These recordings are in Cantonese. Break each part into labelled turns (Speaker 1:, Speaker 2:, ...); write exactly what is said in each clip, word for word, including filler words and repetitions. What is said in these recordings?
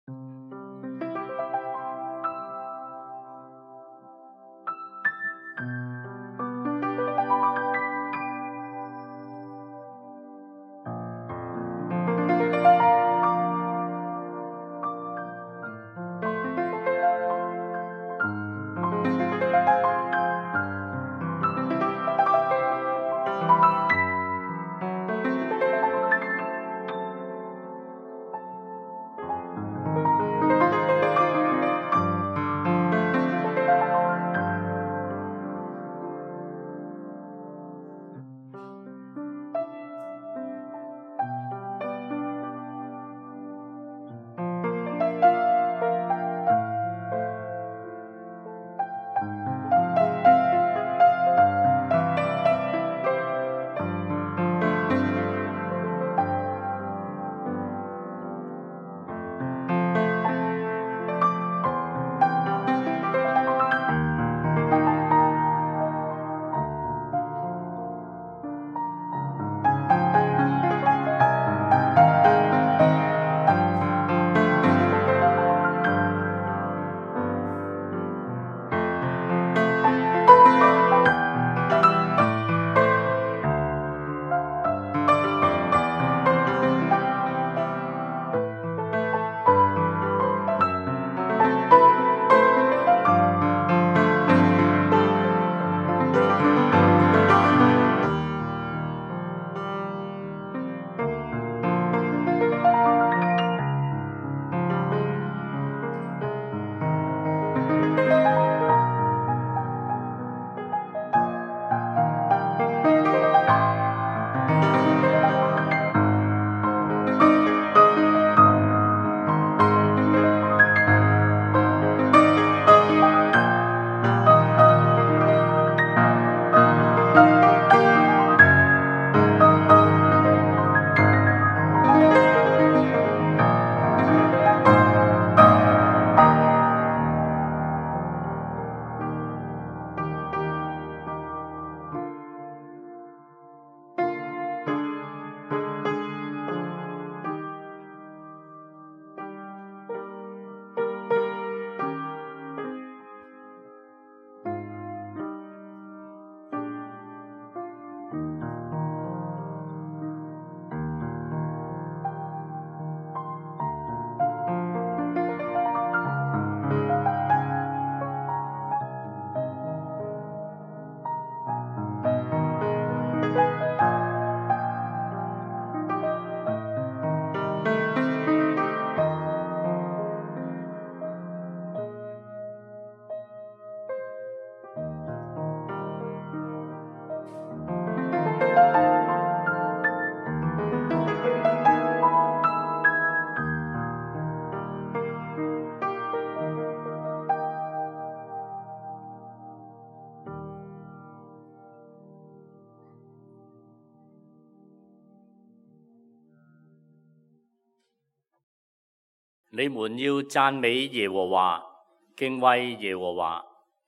Speaker 1: 你們要讚美耶和華，敬畏耶和華。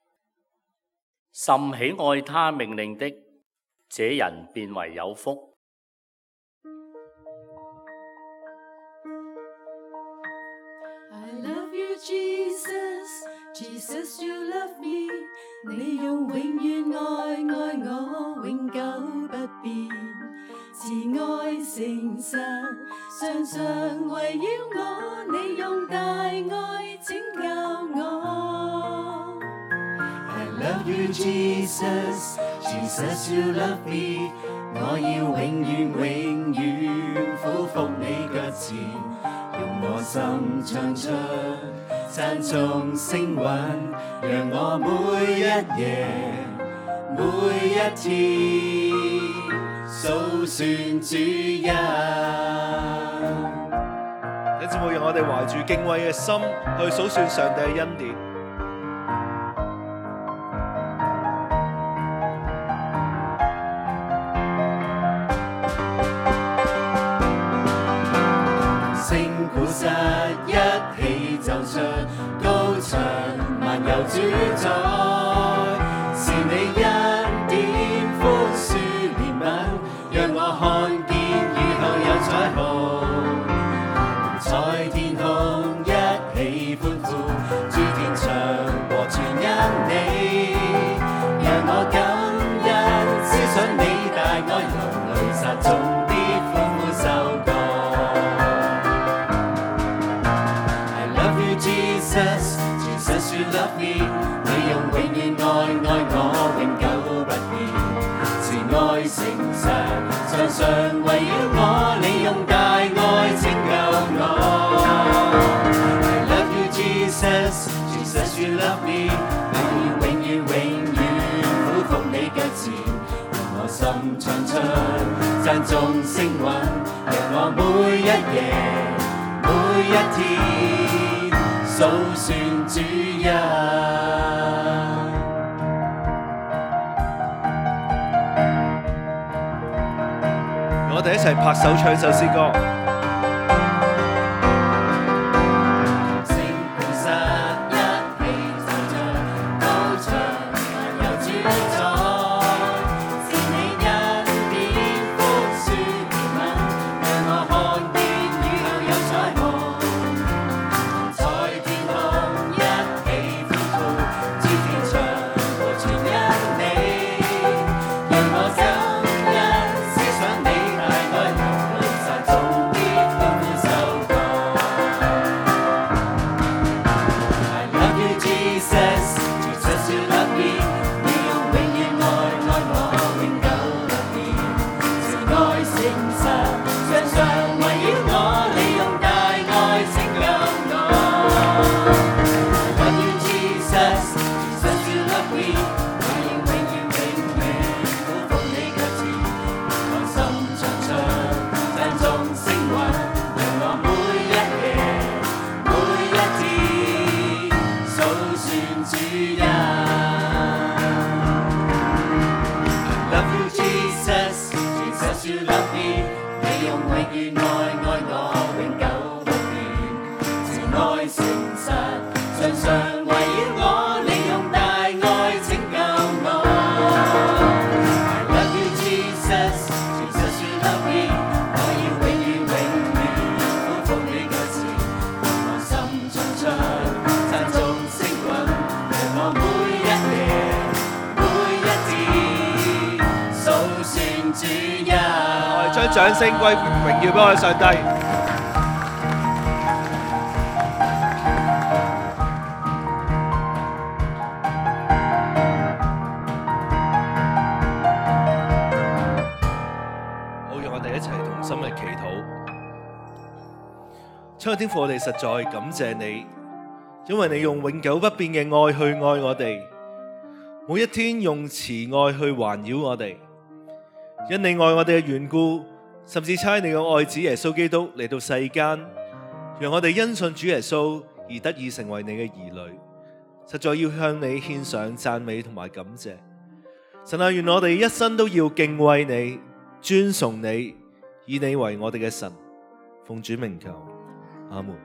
Speaker 1: 甚喜愛他命令的，這人便為有福。
Speaker 2: I love you, Jesus, Jesus, you love me。你用永遠愛愛我，永久不變。慈愛誠實，常常圍繞我，你用大愛拯救我。I love you, Jesus, Jesus, you love me。我要永遠永遠俯伏你腳前，用我心唱出讚頌聲韻，讓我每一夜每一天數算主恩。
Speaker 3: 弟兄姊妹，讓我哋懷住敬畏嘅心去數算上帝嘅恩典。
Speaker 2: 聲鼓瑟一起奏出高唱，萬有主宰，是你恩典寬恕憐憫，讓我看見雨後有彩虹，在天空一
Speaker 4: 想你大愛流淚灑中的歡呼收割。I love you Jesus, Jesus you love me， 你用永遠愛愛我，永久不變，慈愛誠實，常常圍繞我，你用大愛拯救我。I love you Jesus, Jesus you love me， 我要永遠永遠俯伏你腳前，讓我心唱出讚頌聲韻，讓我每一夜每一天數算主恩。
Speaker 3: 我哋一齊拍手唱首詩歌。掌聲歸榮耀俾我哋上帝。好，讓我哋一齊同心嚟祈禱。親愛的天父，我哋實在感謝你，因為你用永久不變嘅愛去愛我哋，每一天用慈愛去環繞我哋。因你愛我哋嘅緣故，甚至差你嘅愛子耶穌基督嚟到世間，讓我哋因信主耶穌而得以成為你嘅兒女，實在要向你獻上讚美同埋感謝。神啊，願我哋一生都要敬畏你、尊崇你，以你為我哋嘅神。奉主名求，阿門。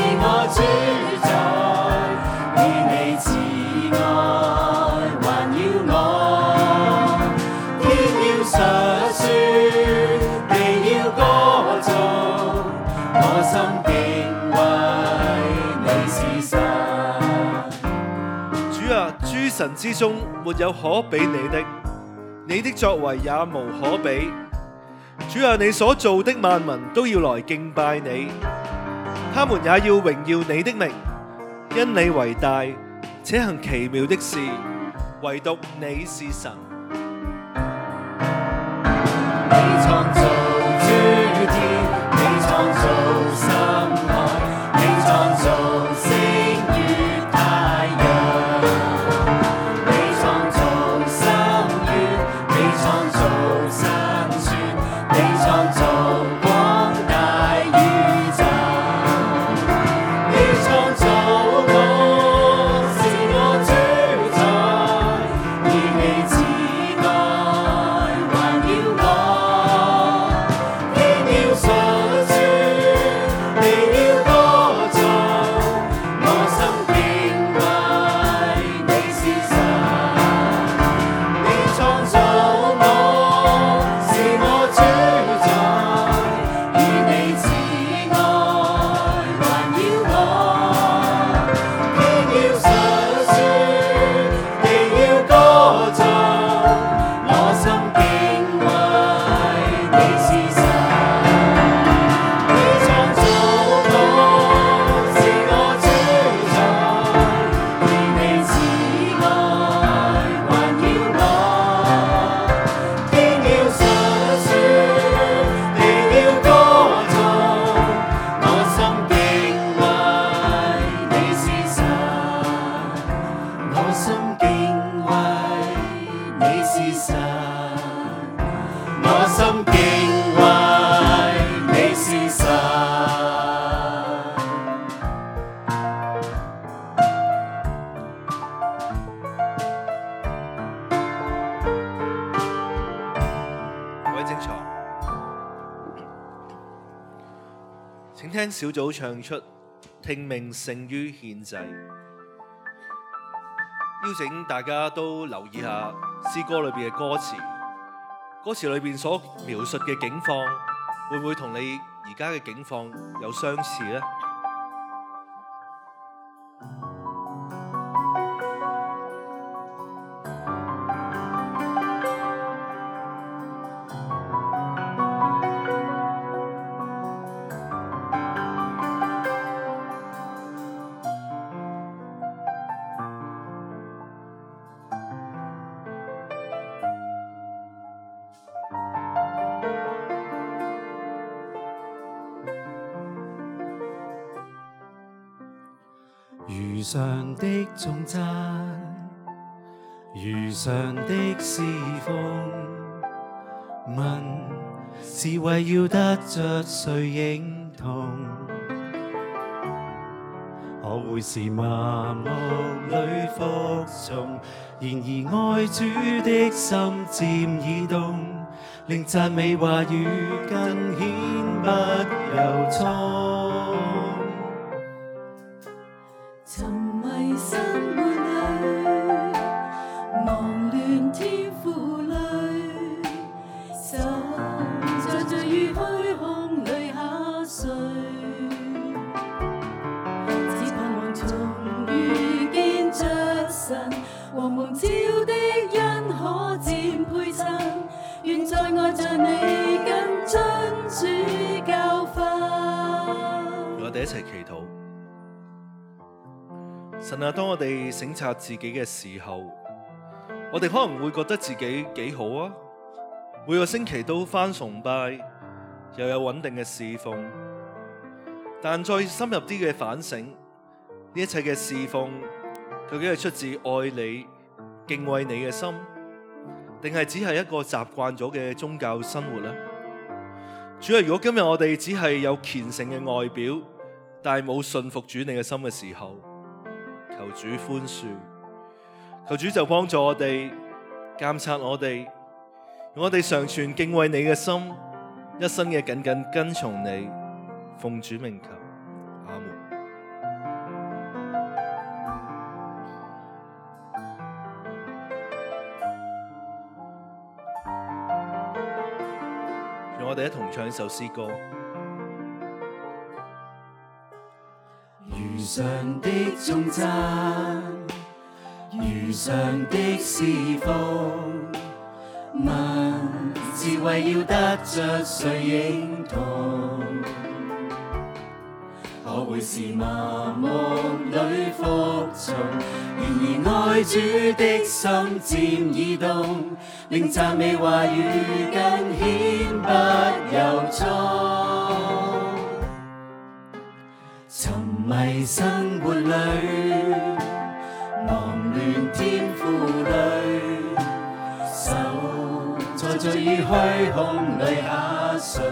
Speaker 4: 你慈愛環繞
Speaker 3: 神之中沒有可比你的，你的作為也無可比。主啊，你所造的萬民都要來敬拜你，他們也要榮耀你的名，因你為大，且行奇妙的事，唯獨你是神。
Speaker 4: 你創造諸天，你創造深海，你創造星月太陽，你創造深淵，你創造山川，你創造廣大宇宙，你創造我，是我主宰，以你慈愛環繞我，天要述說，地要歌頌，我心敬畏你是神，你創造我，是我主宰，以你慈愛環繞我，天要述說，地要歌頌，我心敬畏你是神，你創造我，是我主宰，以你慈愛環繞我，天要述說，地要歌頌，我心敬畏你是神，我心敬畏你是神，我心敬畏你是神。
Speaker 3: 各位正坐，請聽小組唱出聽命勝於獻祭。邀請大家都留意下詩歌裏邊嘅歌詞，歌詞裏邊所描述嘅境況，會唔會同你而家嘅境況有相似呢？
Speaker 4: 如上的頌讚，如上的侍奉，問是為要得着誰認同？可會是麻木裏服從？然而愛主的心漸已動，令讚美話語更顯不由衷。
Speaker 2: 沉迷生活裏，忙亂天賦裏，心在罪與虛空裏下垂，只盼望重遇見着神，和蒙召的恩可漸配襯，願在愛着你更遵主教訓。
Speaker 3: 我哋一齊祈禱。神啊，當我哋省察自己嘅時候，我哋可能會覺得自己幾好啊，每個星期都返崇拜，又有穩定嘅侍奉。但再深入啲嘅反省，呢一切嘅侍奉究竟係出自愛你、敬畏你嘅心，定係只係一個習慣咗嘅宗教生活呢？主啊，如果今日我哋只係有虔誠嘅外表，但係冇信服主你嘅心嘅時候，求主寬恕，求主就幫助我哋監察我哋，用我哋常存敬畏你嘅心，一生嘅緊緊跟從你，奉主名求，阿門。讓我哋一同唱一首詩歌。
Speaker 4: 如上的頌讚，如如上的侍奉，問智慧要得着誰認同？可會是麻木裏服從？然而愛主的心漸移動，令讚美話語更顯不由衷。沉迷生活裏，忙亂天賦裏，手在罪與虛空裏下垂。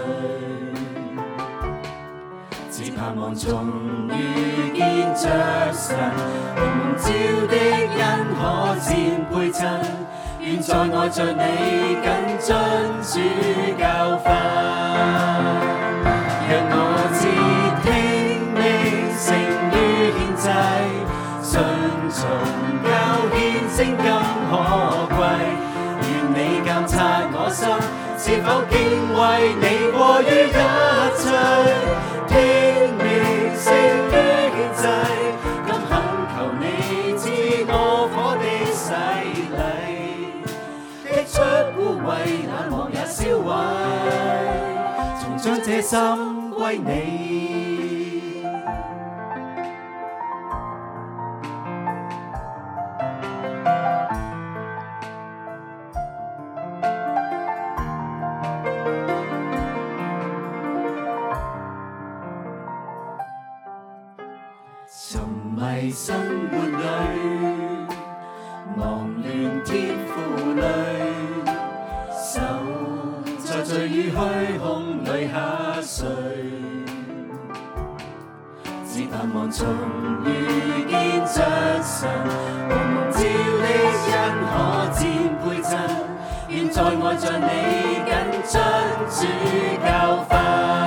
Speaker 4: 只盼望重遇見着神，蒙召的恩可漸倍增，願在愛着你更遵主教訓。讓我知聽命勝於獻祭，順從較獻精更可貴。願你監察我心，是否敬畏你過於一切。聽命勝於獻祭，今懇求你賜我火的洗禮，剔出污穢冷漠也燒毀，重將這心歸你。沉迷生活裏，忙亂天賦裏，手在罪與虛空裏下垂。只盼望重遇見着神，茫茫照的恩可漸倍增，願在愛着你更遵主教訓。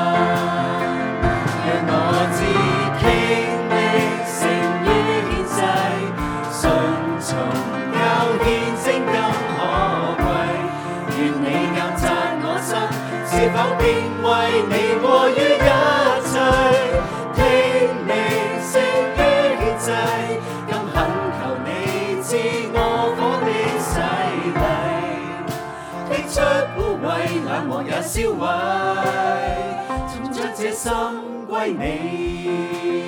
Speaker 4: 讓我知聽勝於獻祭，順從較獻精更可貴。願你監察我心，是否敬畏你過於一切。聽命勝於獻祭，今懇求你賜我火的洗禮，剔出污穢冷漠也燒毀，重將這心歸你。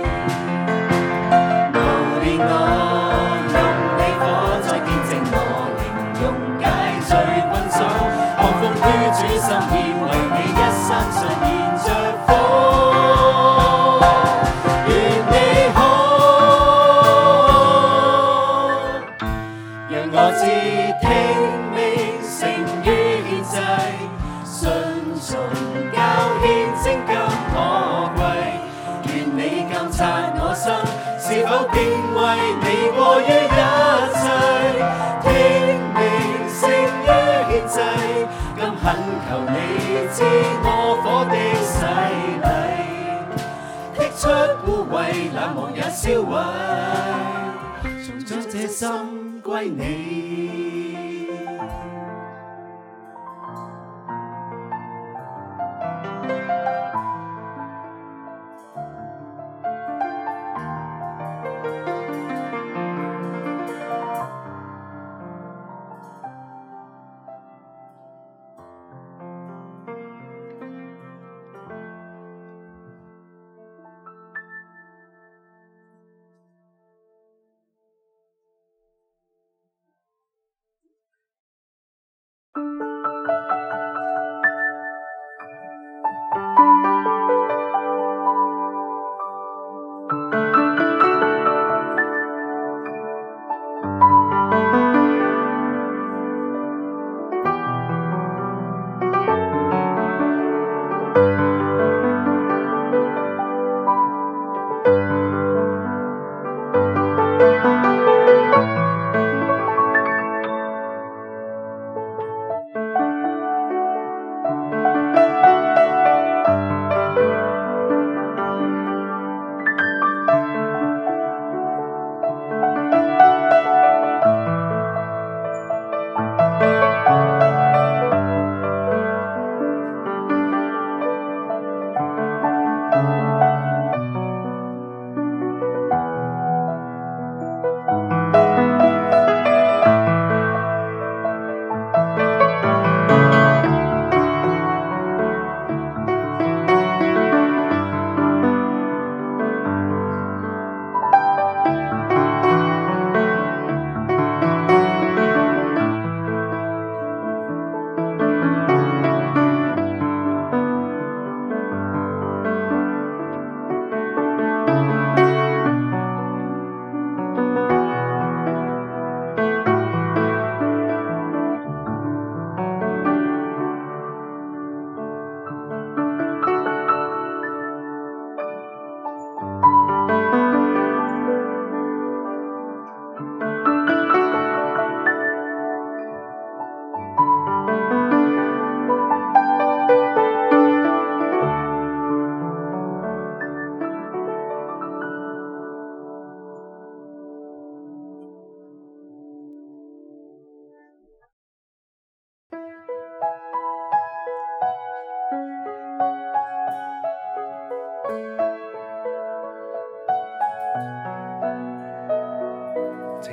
Speaker 4: 我用你火再見證我靈，溶解罪困鎖，降服於主心意，為你一生上燃着火。願你可讓我知聽命勝於獻祭，順從較獻精更可貴。願你監察我心，是否敬畏你過於一切。聽命勝於獻祭，今懇求你賜我火的洗禮，剔出污穢冷漠也燒毀，重將這心歸你。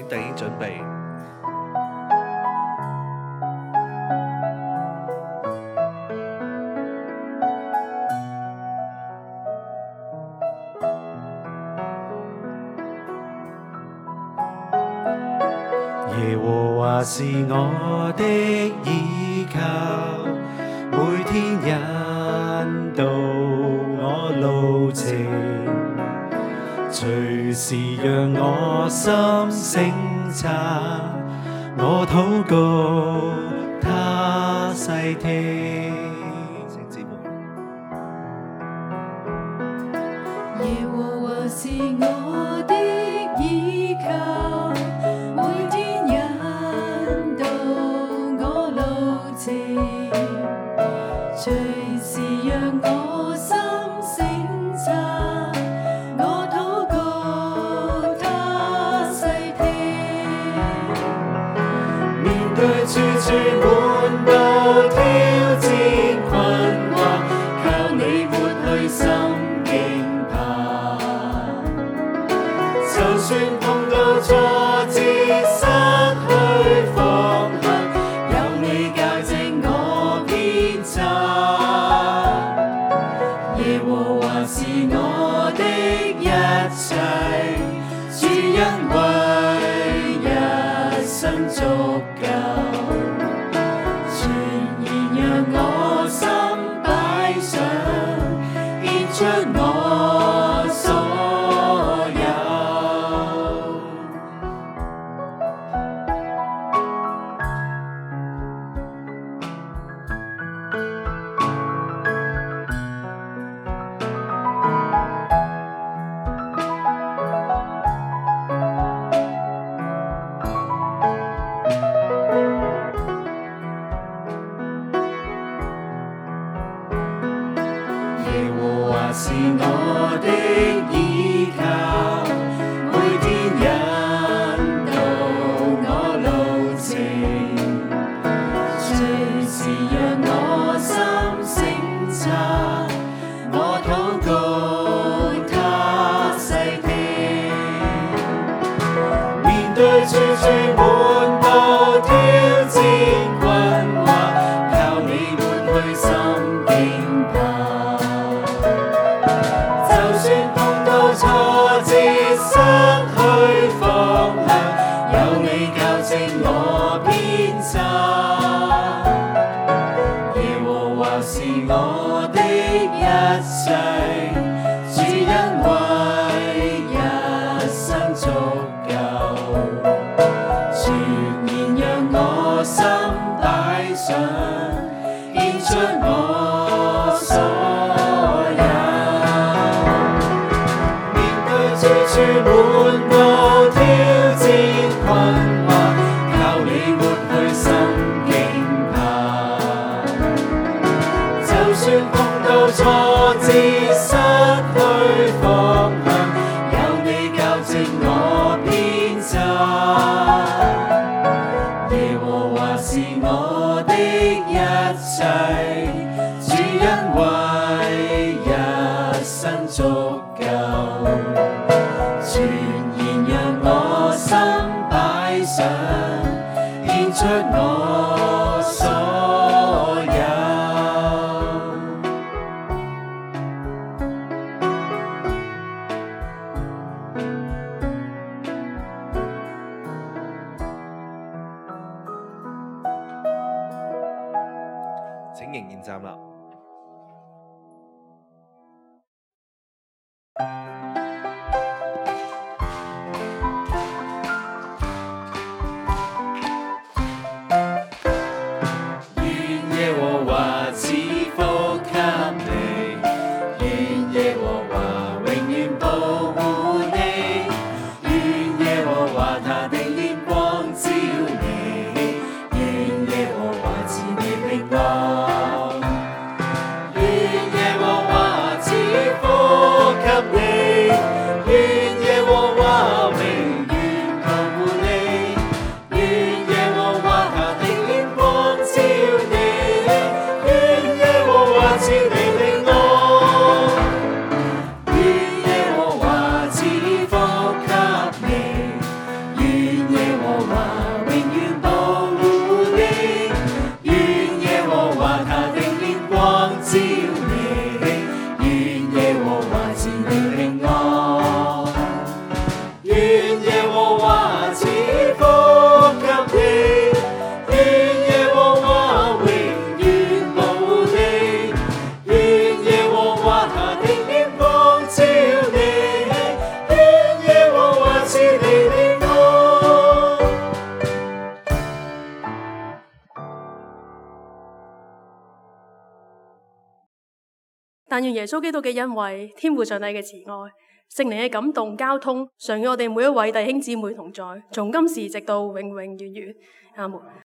Speaker 3: 弟兄準備。
Speaker 4: 耶和華是我的依靠，每天引導我路程，隨時讓我心省察，我禱告他細聽。
Speaker 3: 請姊妹。
Speaker 2: 耶和華是我的依靠，每天引導我路程，隨時讓我心省察，我禱告他細聽。
Speaker 4: 面對處處滿布挑戰困惑，靠你抹去心驚怕。就算碰到挫折失去方向，有你校正我偏差。耶和華是我的一切，主恩惠一生足夠，全然讓我心擺上，獻出我所有。耶和華是我的依靠，每天引導我路程，隨時讓我心省察，我禱告他細聽。面對處處滿布挑戰困惑，靠你抹去心驚怕。就算碰到挫折失去方向，有你校正我偏差。耶和華是我的一切，主恩惠一生足夠，全然讓我心擺上，獻出我所有。處處滿布挑戰困惑，靠你抹去心驚怕。就算碰到挫折失去方向，有你校正我偏差。耶和華是我的一切，主恩惠一生足夠，全然讓我心擺上，獻出我所有。
Speaker 3: 請仍然站立。
Speaker 4: 願耶和華賜福給你，願耶和華永遠保護你，願耶和華他的臉光照你，願耶和華賜你平安，願耶和華賜福給你，願耶和華永遠保護你，願耶和華他的臉光照你，願耶和華賜你平安。 和華賜你平安。願耶和華賜福給你，願耶和華永遠保你，願耶和華他的臉光照你，願耶和華賜你平安。
Speaker 5: 但願耶穌基督嘅恩惠、天父上帝嘅慈愛、聖靈嘅感動交通，常與我哋每一位弟兄姊妹同在，從今時直到永永遠遠。阿門。